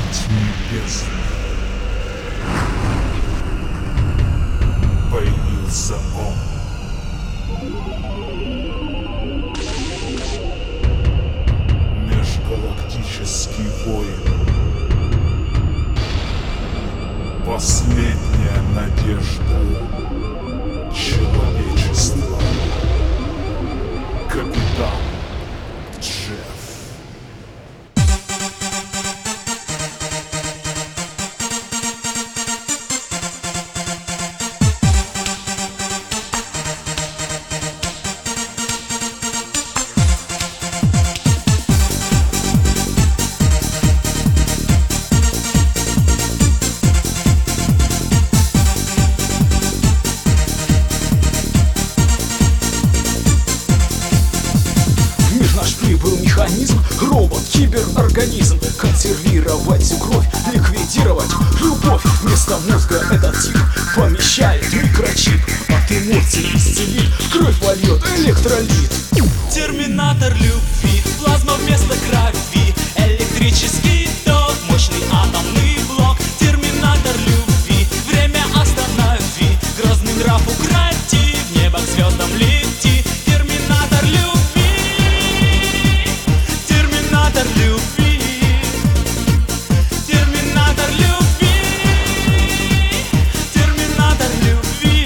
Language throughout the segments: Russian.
путь небесный. Появился он. Межгалактический воин. Последняя надежда человечества. Капитан Джефф. Был механизм, робот, киберорганизм. Консервировать всю кровь, ликвидировать любовь. Вместо мозга этот тип помещает микрочип. От эмоций исцелит, в кровь вольет электролит. Терминатор любви, плазма вместо крови, электрический ток, мощный атомный блок. Терминатор любви, время останови, грозный нрав укроти, в небо к звездам лети. Терминатор любви, терминатор любви, терминатор любви, терминатор любви.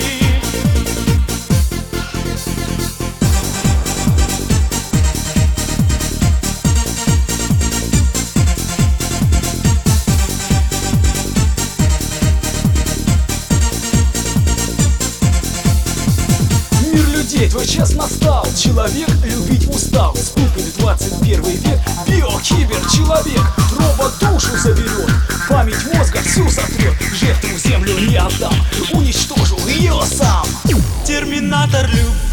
Мир людей, твой час настал. Человек любить устал. Ступит 21 век. Биокибер-человек. Робот душу заберет, память мозга всю сотрет. Жертву землю не отдам, уничтожу ее сам. Терминатор любви.